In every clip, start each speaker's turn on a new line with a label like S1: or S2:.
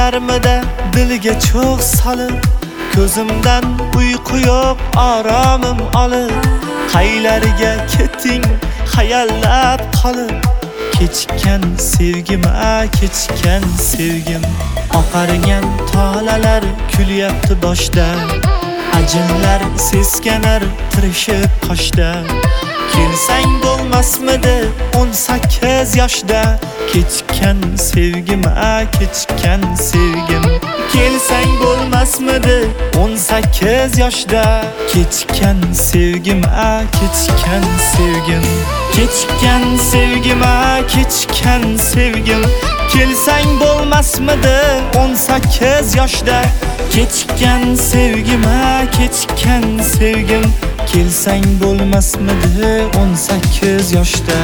S1: kelarmidi dilga cho'g' solib, ko'zimdan uyqu yo'q oromim olib, qaylarga ketding xayallab qolib, kechikkan sevgim kechikkan sevgim, oqargan tolalar kulyapti boshda, ajinlar seskanar tirishib qoshda. Kelsang bo'lmasmidi 18 yoshda, kechikkan sevgim kechikkan sevgim. Kelsang bo'lmasmidi 18 yoshda, kechikkan sevgim kechikkan sevgim. Kechikkan sevgim kechikkan sevgim. Kelsang bo'lmasmidi 18 yoshda, kechikkan sevgim kechikkan sevgim. Kelsang bo'lmasmidi 18 yoshda.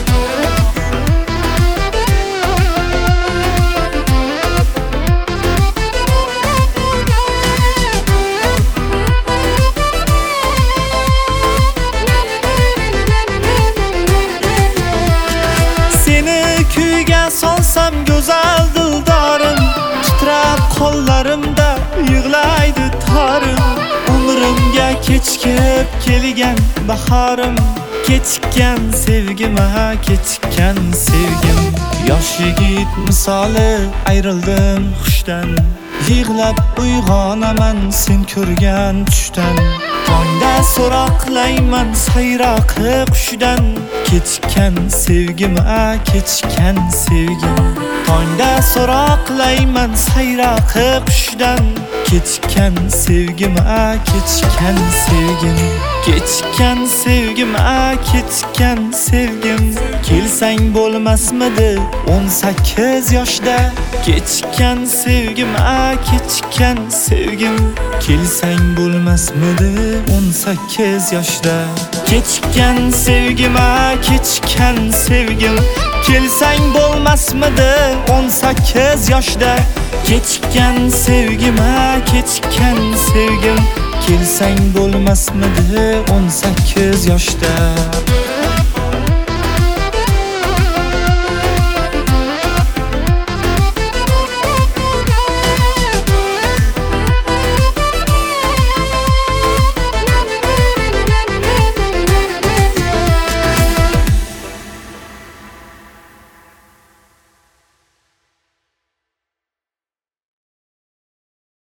S1: Seni kuyga solsam go'zal dildorim, titrab qo'llarimda yig'laydi torim. Umrimga kechikib kelgan bahorim, kechikkan sevgim kechikkan sevgim. Yosh yigit misoli ayrildim xushdan, yig'lab uyg'onaman sen ko'rgan tushdan. Tongda so'roqlayman sayroqi qushdan, kechikkan sevgim kechikkan sevgim. Tongda so'roqlayman sayroqi qushdan, kechikkan sevgim kechikkan sevgim. Kechikkan sevgim kechikkan sevgim. Kelsang bo'lmasmidi 18 yoshda, kechikkan sevgim kechikkan sevgim. Kelsang bo'lmasmidi 18 yoshda, kechikkan sevgim kechikkan sevgim. Kelsang bo'lmasmidi 18 yoshda, kechikkan sevgim kechikkan sevgim. Kelsang bo'lmasmidi 18 yoshda.